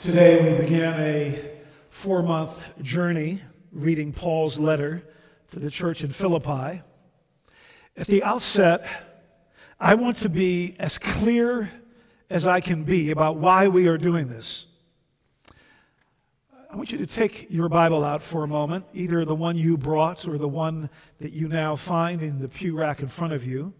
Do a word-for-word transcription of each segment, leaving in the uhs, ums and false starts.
Today we began a four-month journey reading Paul's letter to the church in Philippi. At the outset, I want to be as clear as I can be about why we are doing this. I want you to take your Bible out for a moment, either the one you brought or the one that you now find in the pew rack in front of you.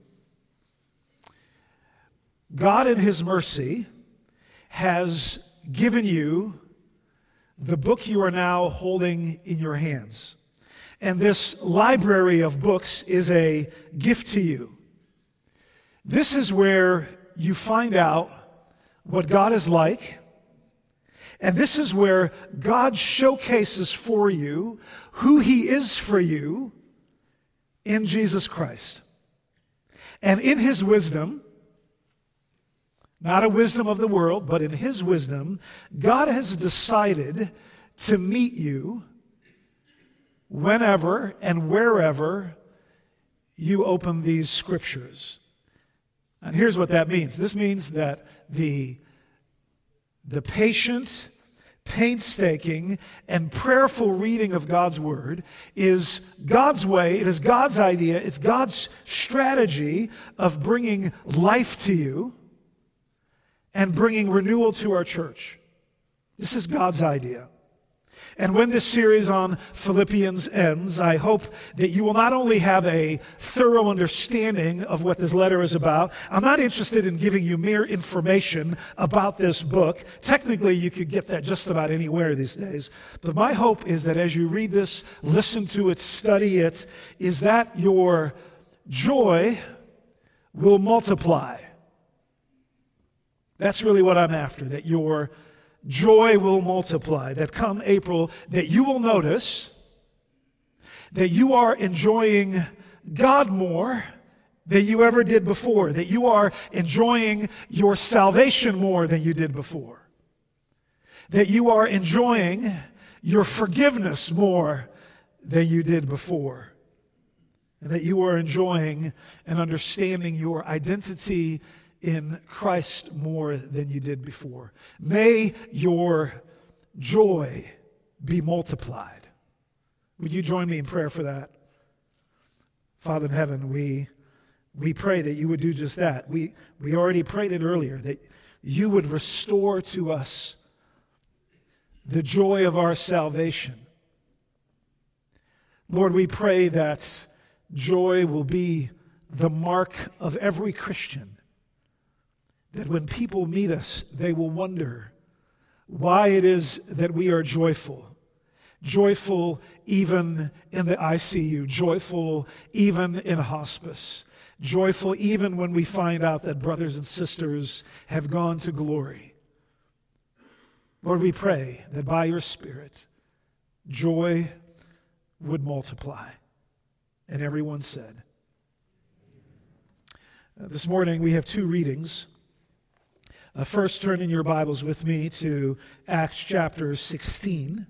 God in His mercy has given you the book you are now holding in your hands. And this library of books is a gift to you. This is where you find out what God is like. And this is where God showcases for you who He is for you in Jesus Christ. And in His wisdom, not a wisdom of the world, but in His wisdom, God has decided to meet you whenever and wherever you open these scriptures. And here's what that means. This means that the, the patient, painstaking, and prayerful reading of God's Word is God's way, it is God's idea, it's God's strategy of bringing life to you and bringing renewal to our church. This is God's idea. And when this series on Philippians ends, I hope that you will not only have a thorough understanding of what this letter is about. I'm not interested in giving you mere information about this book. Technically, you could get that just about anywhere these days. But my hope is that as you read this, listen to it, study it, is that your joy will multiply. That's really what I'm after, that your joy will multiply, that come April, that you will notice that you are enjoying God more than you ever did before, that you are enjoying your salvation more than you did before, that you are enjoying your forgiveness more than you did before, and that you are enjoying and understanding your identity in Christ more than you did before. May your joy be multiplied. Would you join me in prayer for that? Father in heaven, we we pray that you would do just that. We we already prayed it earlier, that you would restore to us the joy of our salvation. Lord, we pray that joy will be the mark of every Christian. That when people meet us, they will wonder why it is that we are joyful. Joyful even in the I C U. Joyful even in hospice. Joyful even when we find out that brothers and sisters have gone to glory. Lord, we pray that by your Spirit, joy would multiply. And everyone said. Uh, this morning we have two readings. Uh, first, turn in your Bibles with me to Acts chapter sixteen.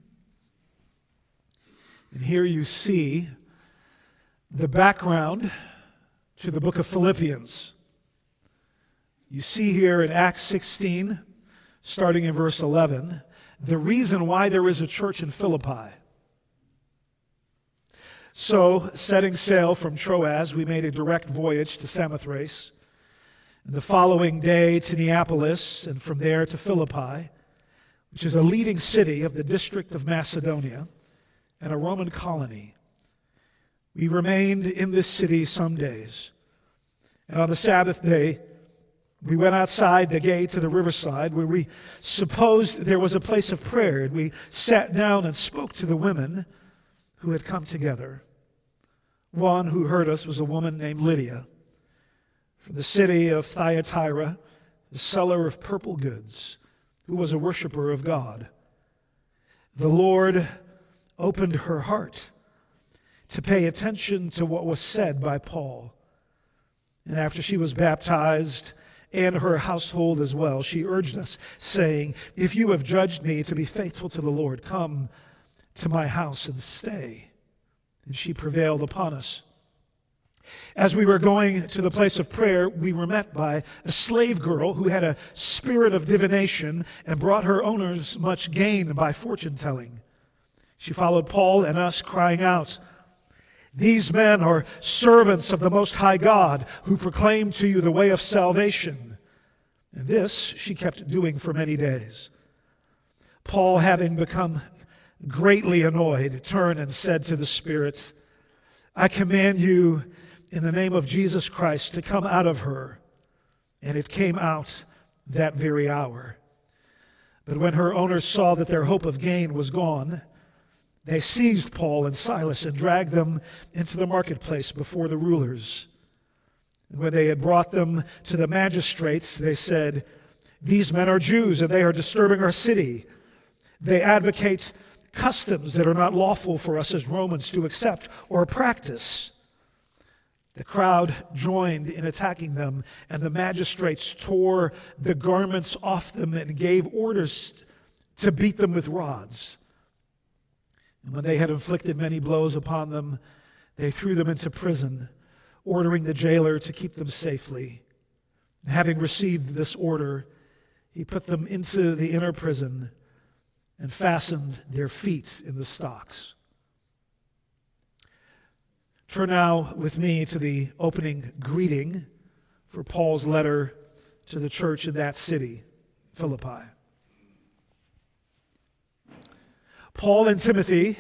And here you see the background to the book of Philippians. You see here in Acts sixteen, starting in verse eleven, the reason why there is a church in Philippi. So, setting sail from Troas, we made a direct voyage to Samothrace. And the following day to Neapolis, and from there to Philippi, which is a leading city of the district of Macedonia and a Roman colony. We remained in this city some days. And on the Sabbath day, we went outside the gate to the riverside where we supposed there was a place of prayer. And we sat down and spoke to the women who had come together. One who heard us was a woman named Lydia, from the city of Thyatira, the seller of purple goods, who was a worshiper of God. The Lord opened her heart to pay attention to what was said by Paul. And after she was baptized, and her household as well, she urged us, saying, "If you have judged me to be faithful to the Lord, come to my house and stay." And she prevailed upon us As we were going to the place of prayer, we were met by a slave girl who had a spirit of divination and brought her owners much gain by fortune-telling. She followed Paul and us, crying out, "These men are servants of the Most High God, who proclaim to you the way of salvation." And this she kept doing for many days. Paul, having become greatly annoyed, turned and said to the spirit, "I command you in the name of Jesus Christ to come out of her." And it came out that very hour. But when her owners saw that their hope of gain was gone, they seized Paul and Silas and dragged them into the marketplace before the rulers. And when they had brought them to the magistrates, they said, "These men are Jews, and they are disturbing our city. They advocate customs that are not lawful for us as Romans to accept or practice." The crowd joined in attacking them, and the magistrates tore the garments off them and gave orders to beat them with rods. And when they had inflicted many blows upon them, they threw them into prison, ordering the jailer to keep them safely. And having received this order, he put them into the inner prison and fastened their feet in the stocks. Turn now with me to the opening greeting for Paul's letter to the church in that city, Philippi. Paul and Timothy,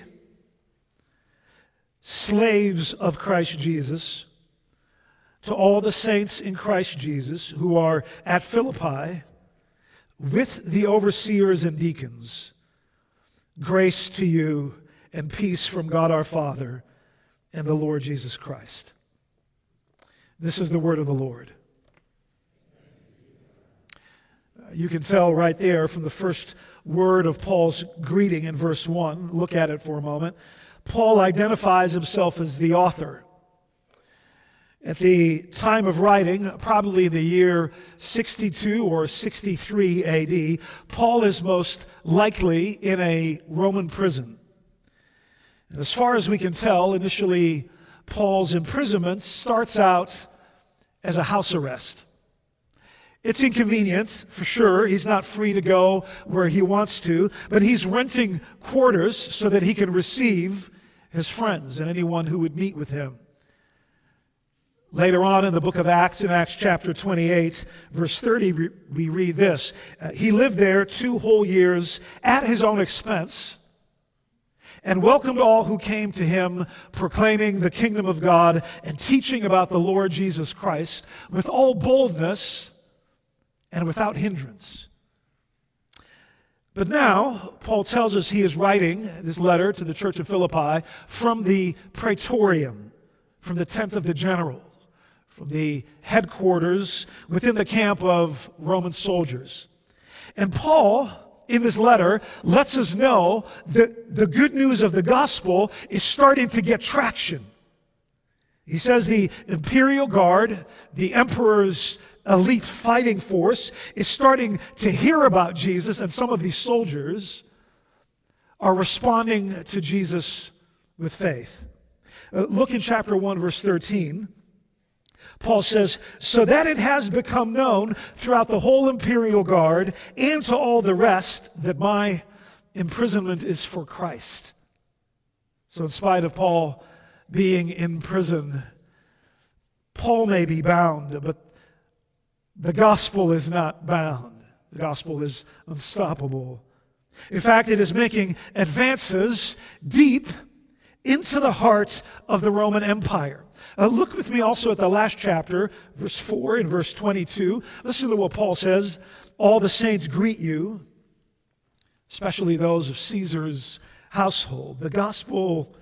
slaves of Christ Jesus, to all the saints in Christ Jesus who are at Philippi, with the overseers and deacons, grace to you and peace from God our Father and the Lord Jesus Christ. This is the word of the Lord. You can tell right there from the first word of Paul's greeting in verse one. Look at it for a moment. Paul identifies himself as the author. At the time of writing, probably in the year sixty-two or sixty-three A D, Paul is most likely in a Roman prison. And as far as we can tell, initially, Paul's imprisonment starts out as a house arrest. It's inconvenient, for sure. He's not free to go where he wants to, but he's renting quarters so that he can receive his friends and anyone who would meet with him. Later on in the book of Acts, in Acts chapter twenty-eight, verse thirty, we read this. Uh, he lived there two whole years at his own expense and welcomed all who came to him, proclaiming the kingdom of God and teaching about the Lord Jesus Christ with all boldness and without hindrance. But now, Paul tells us he is writing this letter to the church of Philippi from the praetorium, from the tent of the general, from the headquarters within the camp of Roman soldiers. And Paul, in this letter, lets us know that the good news of the gospel is starting to get traction. He says the imperial guard, the emperor's elite fighting force, is starting to hear about Jesus, and some of these soldiers are responding to Jesus with faith. Uh, look in chapter one, verse thirteen. Paul says, "So that it has become known throughout the whole imperial guard and to all the rest that my imprisonment is for Christ." So in spite of Paul being in prison, Paul may be bound, but the gospel is not bound. The gospel is unstoppable. In fact, it is making advances deep into the heart of the Roman Empire. Uh, look with me also at the last chapter, verse four and verse twenty-two. Listen to what Paul says. "All the saints greet you, especially those of Caesar's household." The gospel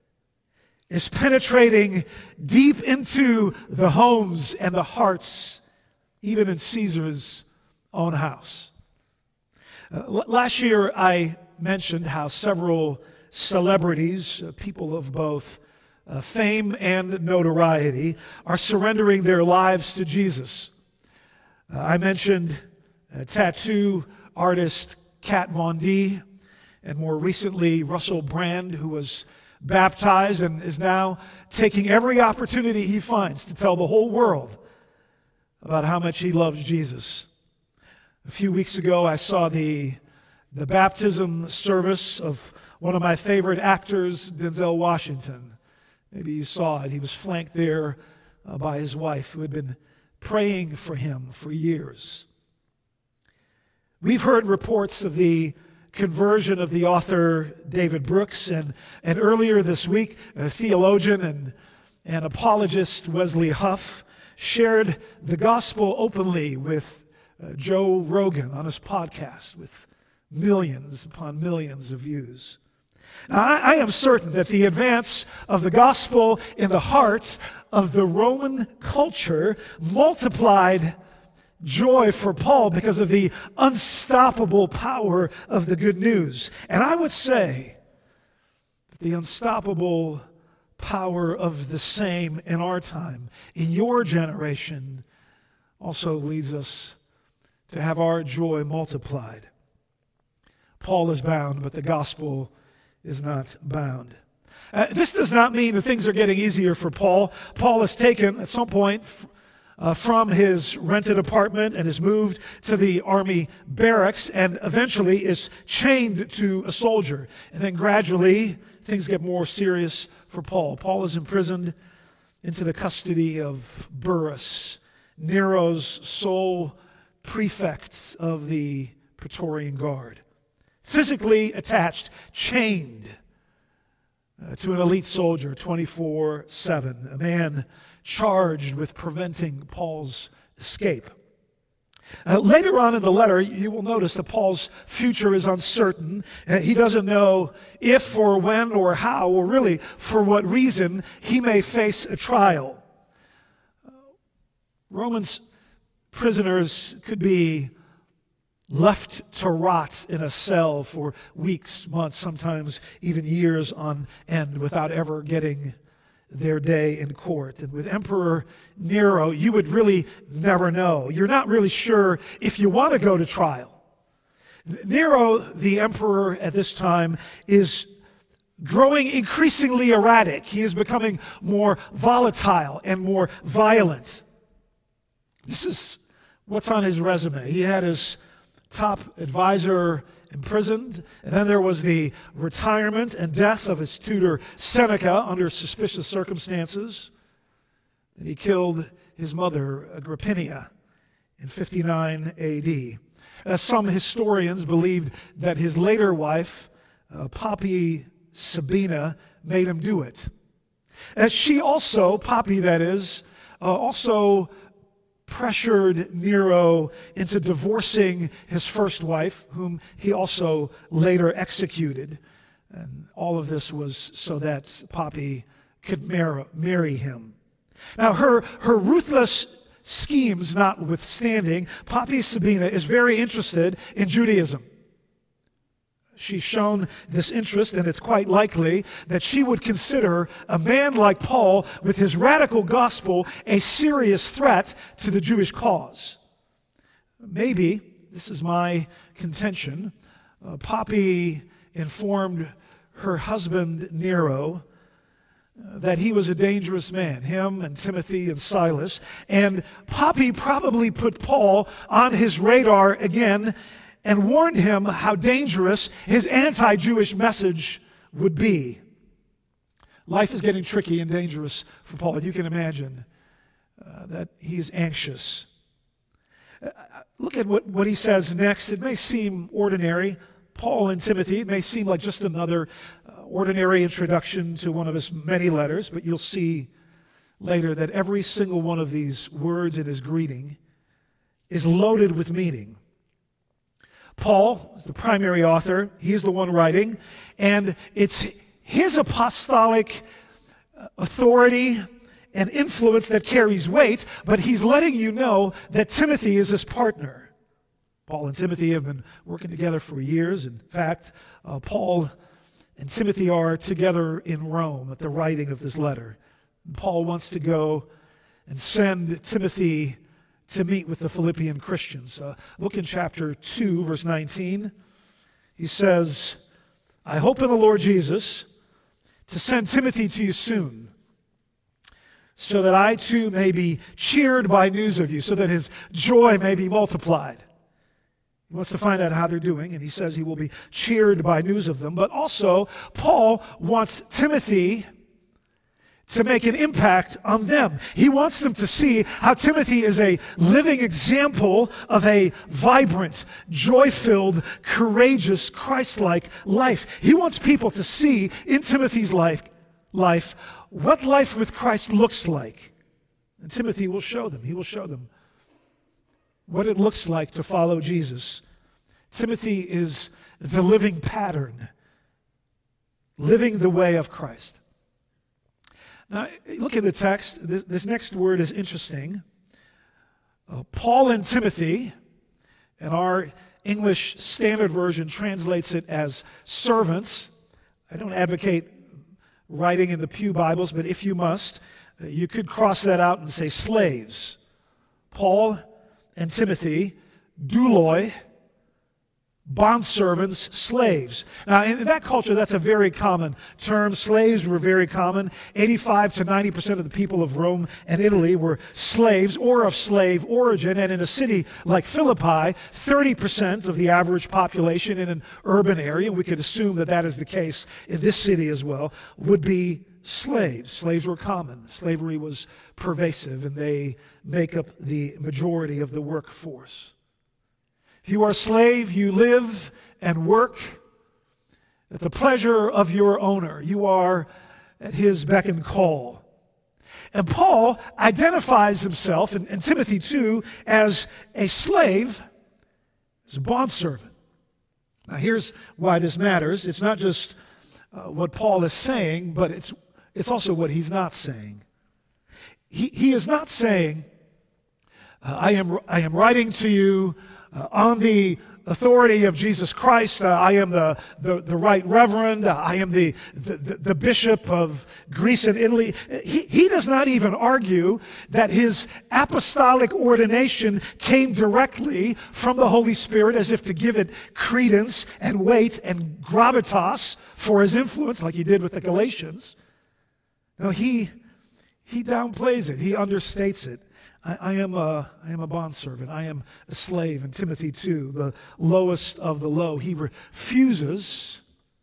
is penetrating deep into the homes and the hearts, even in Caesar's own house. Uh, l- last year, I mentioned how several celebrities, uh, people of both uh, fame and notoriety, are surrendering their lives to Jesus. Uh, I mentioned uh, tattoo artist Kat Von D, and more recently Russell Brand, who was baptized and is now taking every opportunity he finds to tell the whole world about how much he loves Jesus. A few weeks ago, I saw the, the baptism service of one of my favorite actors, Denzel Washington. Maybe you saw it. He was flanked there uh, by his wife, who had been praying for him for years. We've heard reports of the conversion of the author David Brooks, and, and earlier this week, a theologian and, and apologist Wesley Huff shared the gospel openly with uh, Joe Rogan on his podcast with millions upon millions of views. Now, I, I am certain that the advance of the gospel in the heart of the Roman culture multiplied joy for Paul because of the unstoppable power of the good news. And I would say that the unstoppable power of the same in our time, in your generation, also leads us to have our joy multiplied. Paul is bound, but the gospel is not bound. Uh, this does not mean that things are getting easier for Paul. Paul is taken at some point uh, from his rented apartment and is moved to the army barracks and eventually is chained to a soldier. And then gradually things get more serious for Paul. Paul is imprisoned into the custody of Burrus, Nero's sole prefect of the Praetorian Guard. Physically attached, chained uh, to an elite soldier twenty-four seven, a man charged with preventing Paul's escape. Uh, later on in the letter, you will notice that Paul's future is uncertain. Uh, he doesn't know if or when or how or really for what reason he may face a trial. Uh, Romans prisoners could be left to rot in a cell for weeks, months, sometimes even years on end without ever getting their day in court. And with Emperor Nero, you would really never know. You're not really sure if you want to go to trial. Nero, the emperor at this time, is growing increasingly erratic. He is becoming more volatile and more violent. This is what's on his resume. He had his top advisor imprisoned, and then there was the retirement and death of his tutor Seneca under suspicious circumstances. And he killed his mother Agrippina in fifty-nine A D. Uh, some historians believed that his later wife, uh, Poppy Sabina, made him do it. As she also, Poppy that is, uh, also pressured Nero into divorcing his first wife, whom he also later executed. And all of this was so that Poppy could mar- marry him. Now, her, her ruthless schemes notwithstanding, Poppy Sabina is very interested in Judaism. She's shown this interest, and it's quite likely that she would consider a man like Paul, with his radical gospel, a serious threat to the Jewish cause. Maybe, this is my contention, uh, Poppy informed her husband Nero uh, that he was a dangerous man, him and Timothy and Silas, and Poppy probably put Paul on his radar again and warned him how dangerous his anti-Jewish message would be. Life is getting tricky and dangerous for Paul. You can imagine uh, that he's anxious. Uh, look at what, what he says next. It may seem ordinary. Paul and Timothy, it may seem like just another uh, ordinary introduction to one of his many letters, but you'll see later that every single one of these words in his greeting is loaded with meaning. Paul is the primary author. He is the one writing. And it's his apostolic authority and influence that carries weight, but he's letting you know that Timothy is his partner. Paul and Timothy have been working together for years. In fact, uh, Paul and Timothy are together in Rome at the writing of this letter. And Paul wants to go and send Timothy to meet with the Philippian Christians. Uh, look in chapter two, verse nineteen. He says, I hope in the Lord Jesus to send Timothy to you soon, so that I too may be cheered by news of you, so that his joy may be multiplied. He wants to find out how they're doing, and he says he will be cheered by news of them. But also, Paul wants Timothy to make an impact on them. He wants them to see how Timothy is a living example of a vibrant, joy-filled, courageous, Christ-like life. He wants people to see in Timothy's life, life what life with Christ looks like. And Timothy will show them. He will show them what it looks like to follow Jesus. Timothy is the living pattern, living the way of Christ. Now, look at the text. This, this next word is interesting. Uh, Paul and Timothy, and our English Standard Version translates it as servants. I don't advocate writing in the Pew Bibles, but if you must, uh, you could cross that out and say slaves. Paul and Timothy, douloi, bondservants, slaves. Now, in that culture, that's a very common term. Slaves were very common. eighty-five to ninety percent of the people of Rome and Italy were slaves or of slave origin. And in a city like Philippi, thirty percent of the average population in an urban area, and we could assume that that is the case in this city as well, would be slaves. Slaves were common. Slavery was pervasive, and they make up the majority of the workforce. If you are a slave, you live and work at the pleasure of your owner. You are at his beck and call. And Paul identifies himself, and, and Timothy too, as a slave, as a bondservant. Now here's why this matters. It's not just uh, what Paul is saying, but it's, it's also what he's not saying. He, he is not saying, uh, I am, I am writing to you Uh, on the authority of Jesus Christ. uh, I am the, the, the right reverend. Uh, I am the, the, the bishop of Greece and Italy. He, he does not even argue that his apostolic ordination came directly from the Holy Spirit as if to give it credence and weight and gravitas for his influence, like he did with the Galatians. No, he, he downplays it. He understates it. I, I am a, I am a bondservant. I am a slave, and Timothy too, the lowest of the low. He refuses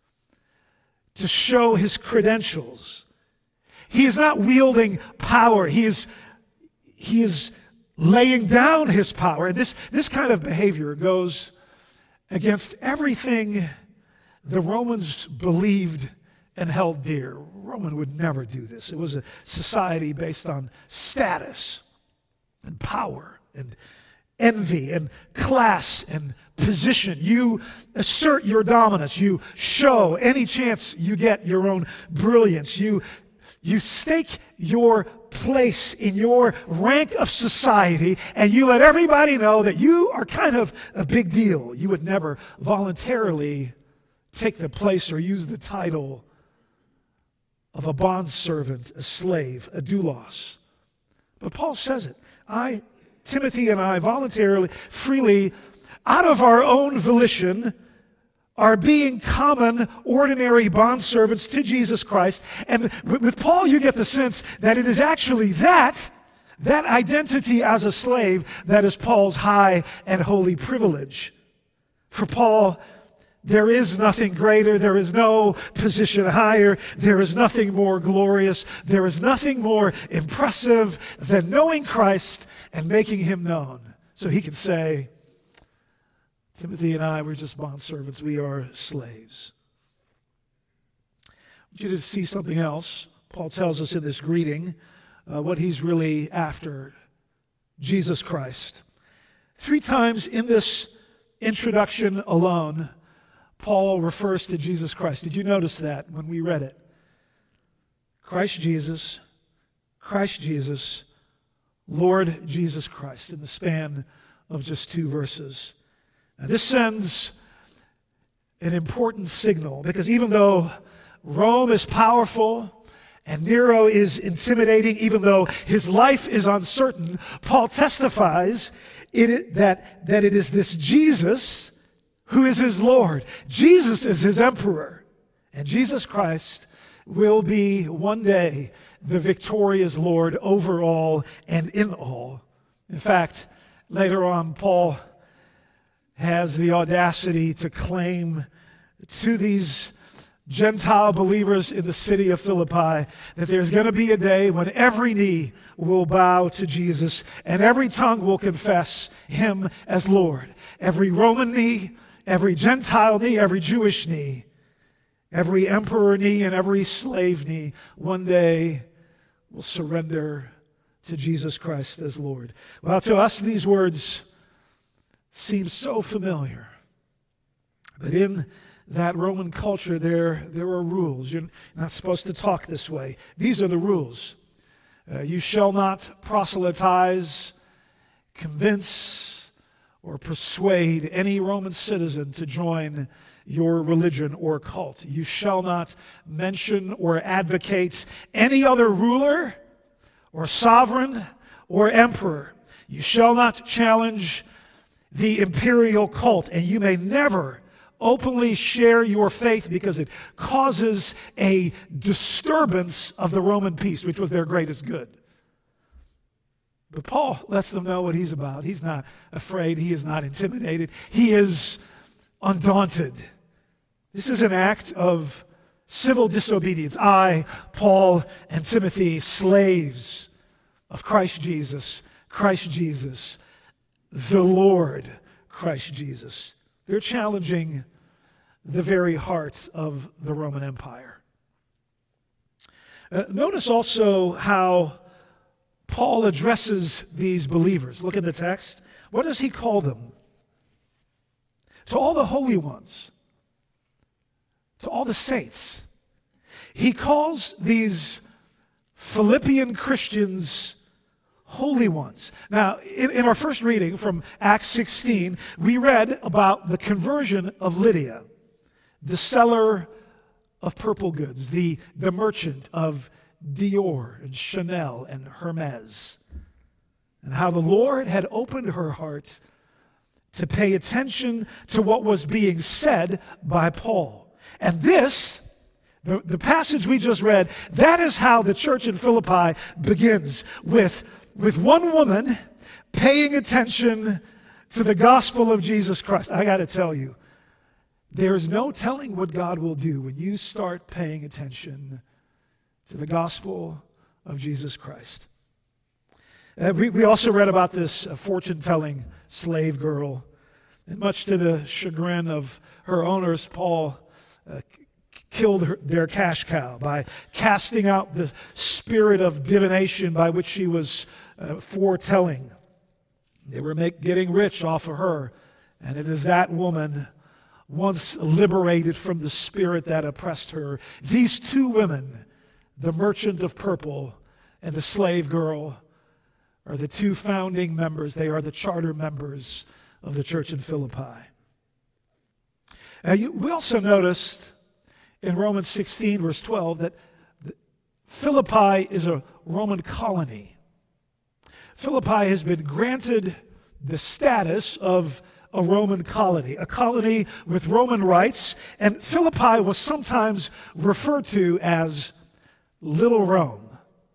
to show his credentials. He is not wielding power. He is, he is laying down his power. And this, this kind of behavior goes against everything the Romans believed and held dear. Roman would never do this. It was a society based on status and power and envy and class and position. You assert your dominance. You show any chance you get your own brilliance. You, you stake your place in your rank of society, and you let everybody know that you are kind of a big deal. You would never voluntarily take the place or use the title of a bondservant, a slave, a doulos. But Paul says it. I, Timothy and I, voluntarily, freely, out of our own volition, are being common, ordinary bondservants to Jesus Christ. And with Paul, you get the sense that it is actually that, that identity as a slave, that is Paul's high and holy privilege. For Paul, there is nothing greater. There is no position higher. There is nothing more glorious. There is nothing more impressive than knowing Christ and making him known. So he can say, Timothy and I, we're just bondservants. We are slaves. I want you to see something else. Paul tells us in this greeting uh, what he's really after, Jesus Christ. Three times in this introduction alone, Paul refers to Jesus Christ. Did you notice that when we read it? Christ Jesus, Christ Jesus, Lord Jesus Christ, in the span of just two verses. Now, this sends an important signal, because even though Rome is powerful and Nero is intimidating, even though his life is uncertain, Paul testifies it, that, that it is this Jesus who is his Lord. Jesus is his emperor. And Jesus Christ will be one day the victorious Lord over all and in all. In fact, later on, Paul has the audacity to claim to these Gentile believers in the city of Philippi that there's going to be a day when every knee will bow to Jesus and every tongue will confess him as Lord. Every Roman knee, every Gentile knee, every Jewish knee, every emperor knee, and every slave knee one day will surrender to Jesus Christ as Lord. Well, to us, these words seem so familiar. But in that Roman culture, there, there are rules. You're not supposed to talk this way. These are the rules. Uh, you shall not proselytize, convince, or persuade any Roman citizen to join your religion or cult. You shall not mention or advocate any other ruler or sovereign or emperor. You shall not challenge the imperial cult, and you may never openly share your faith because it causes a disturbance of the Roman peace, which was their greatest good. But Paul lets them know what he's about. He's not afraid. He is not intimidated. He is undaunted. This is an act of civil disobedience. I, Paul, and Timothy, slaves of Christ Jesus, Christ Jesus, the Lord Christ Jesus. They're challenging the very heart of the Roman Empire. Uh, notice also how Paul addresses these believers. Look at the text. What does he call them? To all the holy ones, to all the saints. He calls these Philippian Christians holy ones. Now, in, in our first reading from Acts sixteen, we read about the conversion of Lydia, the seller of purple goods, the, the merchant of Dior and Chanel and Hermes, and how the Lord had opened her heart to pay attention to what was being said by Paul. And this, the, the passage we just read, that is how the church in Philippi begins, with With one woman paying attention to the gospel of Jesus Christ. I got to tell you, there's no telling what God will do when you start paying attention to the gospel of Jesus Christ. Uh, we, we also read about this uh, fortune-telling slave girl. And much to the chagrin of her owners, Paul uh, killed her, their cash cow by casting out the spirit of divination by which she was uh, foretelling. They were make, getting rich off of her, and it is that woman, once liberated from the spirit that oppressed her, these two women, the merchant of purple and the slave girl, are the two founding members. They are the charter members of the church in Philippi. Now, you, we also noticed in Romans sixteen, verse twelve, that Philippi is a Roman colony. Philippi has been granted the status of a Roman colony, a colony with Roman rights, and Philippi was sometimes referred to as Little Rome.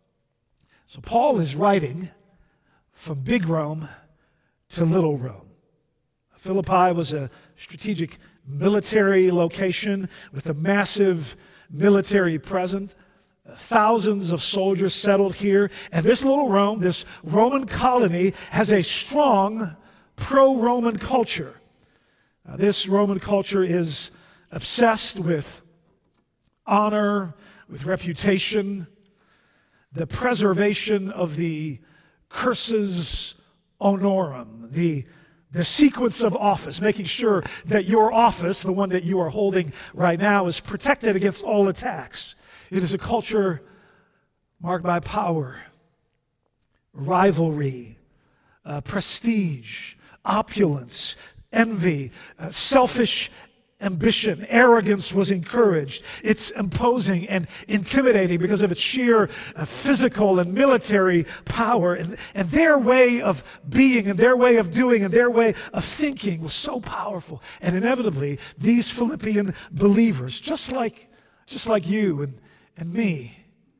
So Paul is writing from Big Rome to Little Rome. Philippi was a strategic military location with a massive military presence. Thousands of soldiers settled here. And this little Rome, this Roman colony, has a strong pro-Roman culture. Now, this Roman culture is obsessed with honor, with reputation, the preservation of the cursus honorum, the The sequence of office, making sure that your office, the one that you are holding right now, is protected against all attacks. It is a culture marked by power, rivalry, uh, prestige, opulence, envy, uh, selfish ambition. Arrogance was encouraged. It's imposing and intimidating because of its sheer uh, physical and military power. And, and their way of being and their way of doing and their way of thinking was so powerful. And inevitably, these Philippian believers, just like, just like you and, and me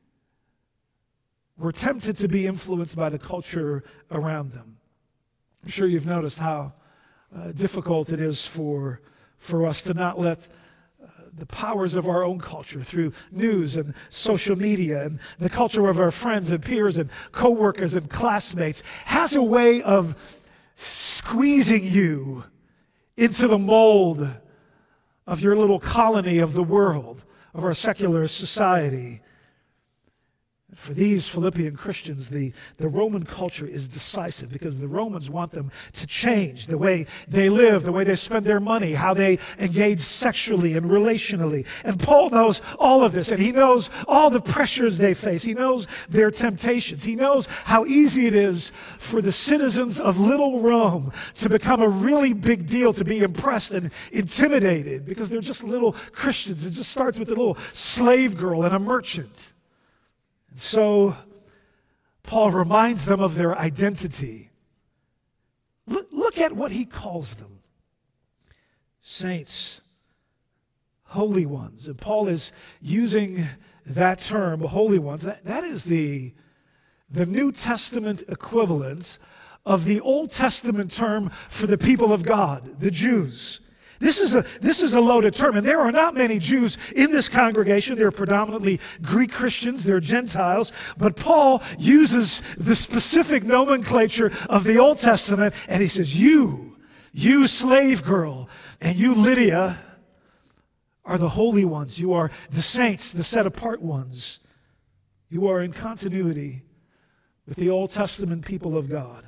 were tempted to be influenced by the culture around them. I'm sure you've noticed how uh, difficult it is for, for us to not let uh, the powers of our own culture through news and social media and the culture of our friends and peers and coworkers and classmates has a way of squeezing you into the mold of your little colony of the world, of our secular society. For these Philippian Christians, the, the Roman culture is decisive because the Romans want them to change the way they live, the way they spend their money, how they engage sexually and relationally. And Paul knows all of this, and he knows all the pressures they face. He knows their temptations. He knows how easy it is for the citizens of little Rome to become a really big deal, to be impressed and intimidated because they're just little Christians. It just starts with a little slave girl and a merchant. And so Paul reminds them of their identity. Look, look at what he calls them. Saints, holy ones. And Paul is using that term, holy ones. That, that is the, the New Testament equivalent of the Old Testament term for the people of God, the Jews. This is a this is a loaded term, and there are not many Jews in this congregation. They're predominantly Greek Christians, they're Gentiles, but Paul uses the specific nomenclature of the Old Testament, and he says, you, you slave girl, and you Lydia are the holy ones. You are the saints, the set-apart ones. You are in continuity with the Old Testament people of God.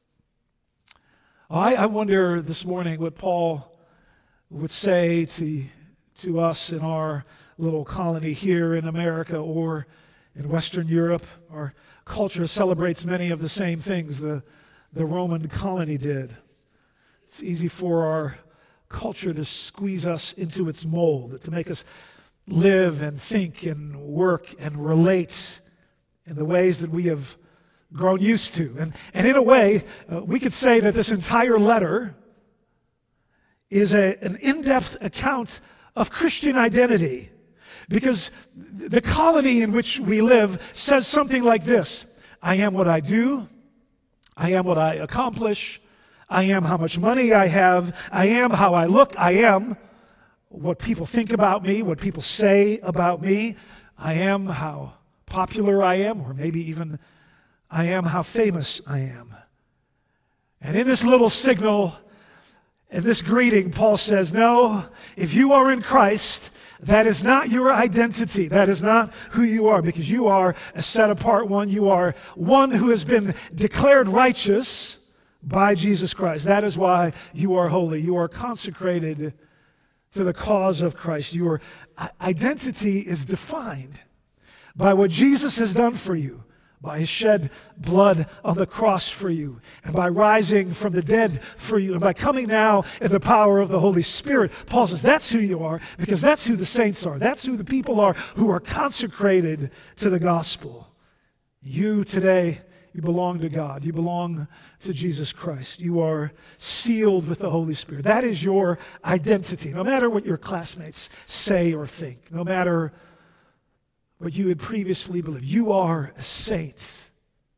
I, I wonder this morning what Paul would say to, to us in our little colony here in America or in Western Europe. Our culture celebrates many of the same things the, the Roman colony did. It's easy for our culture to squeeze us into its mold, to make us live and think and work and relate in the ways that we have grown used to. And, and in a way, uh, we could say that this entire letter is a, an in-depth account of Christian identity, because the colony in which we live says something like this: I am what I do, I am what I accomplish, I am how much money I have, I am how I look, I am what people think about me, what people say about me, I am how popular I am, or maybe even I am how famous I am. And in this little signal, in this greeting, Paul says, no, if you are in Christ, that is not your identity. That is not who you are, because you are a set-apart one. You are one who has been declared righteous by Jesus Christ. That is why you are holy. You are consecrated to the cause of Christ. Your identity is defined by what Jesus has done for you, by his shed blood on the cross for you, and by rising from the dead for you, and by coming now in the power of the Holy Spirit. Paul says that's who you are, because that's who the saints are. That's who the people are who are consecrated to the gospel. You today, you belong to God. You belong to Jesus Christ. You are sealed with the Holy Spirit. That is your identity, no matter what your classmates say or think, no matter what you had previously believed. You are a saint.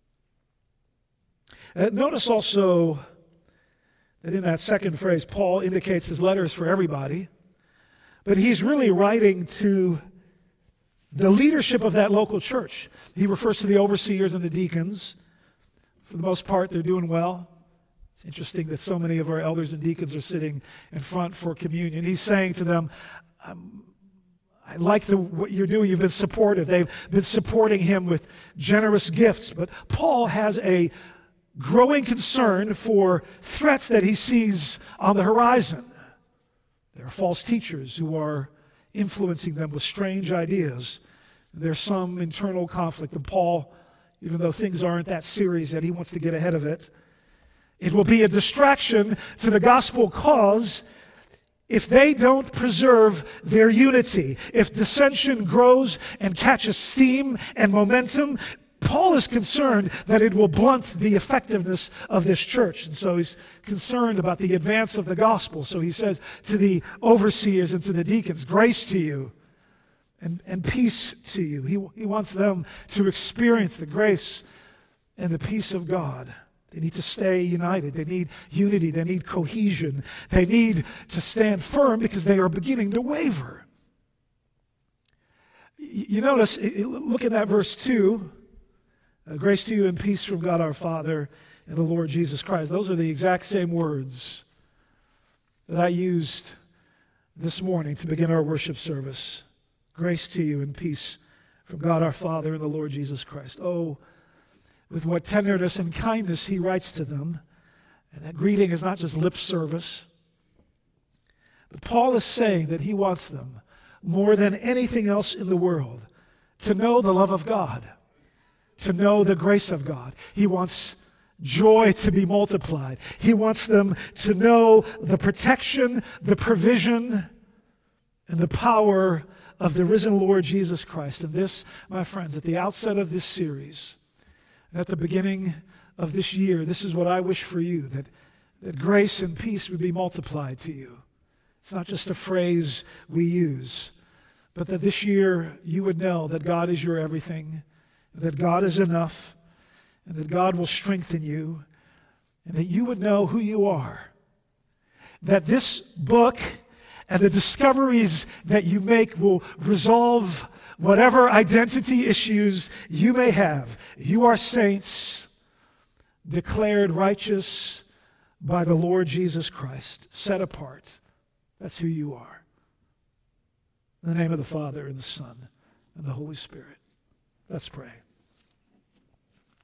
Uh, notice also that in that second phrase, Paul indicates his letter is for everybody, but he's really writing to the leadership of that local church. He refers to the overseers and the deacons. For the most part, they're doing well. It's interesting that so many of our elders and deacons are sitting in front for communion. He's saying to them, um, I like the, what you're doing. You've been supportive. They've been supporting him with generous gifts. But Paul has a growing concern for threats that he sees on the horizon. There are false teachers who are influencing them with strange ideas. There's some internal conflict. And Paul, even though things aren't that serious yet, he wants to get ahead of it. It will be a distraction to the gospel cause if they don't preserve their unity. If dissension grows and catches steam and momentum, Paul is concerned that it will blunt the effectiveness of this church. And so he's concerned about the advance of the gospel. So he says to the overseers and to the deacons, grace to you and, and peace to you. He, he wants them to experience the grace and the peace of God. They need to stay united. They need unity. They need cohesion. They need to stand firm because they are beginning to waver. You notice, look at that verse two. Uh, grace to you and peace from God our Father and the Lord Jesus Christ. Those are the exact same words that I used this morning to begin our worship service. Grace to you and peace from God our Father and the Lord Jesus Christ. Oh, with what tenderness and kindness he writes to them. And that greeting is not just lip service. But Paul is saying that he wants them, more than anything else in the world, to know the love of God, to know the grace of God. He wants joy to be multiplied. He wants them to know the protection, the provision, and the power of the risen Lord Jesus Christ. And this, my friends, at the outset of this series, and at the beginning of this year, this is what I wish for you, that, that grace and peace would be multiplied to you. It's not just a phrase we use, but that this year you would know that God is your everything, that God is enough, and that God will strengthen you, and that you would know who you are. That this book and the discoveries that you make will resolve whatever identity issues you may have. You are saints, declared righteous by the Lord Jesus Christ, set apart. That's who you are. In the name of the Father, and the Son, and the Holy Spirit. Let's pray.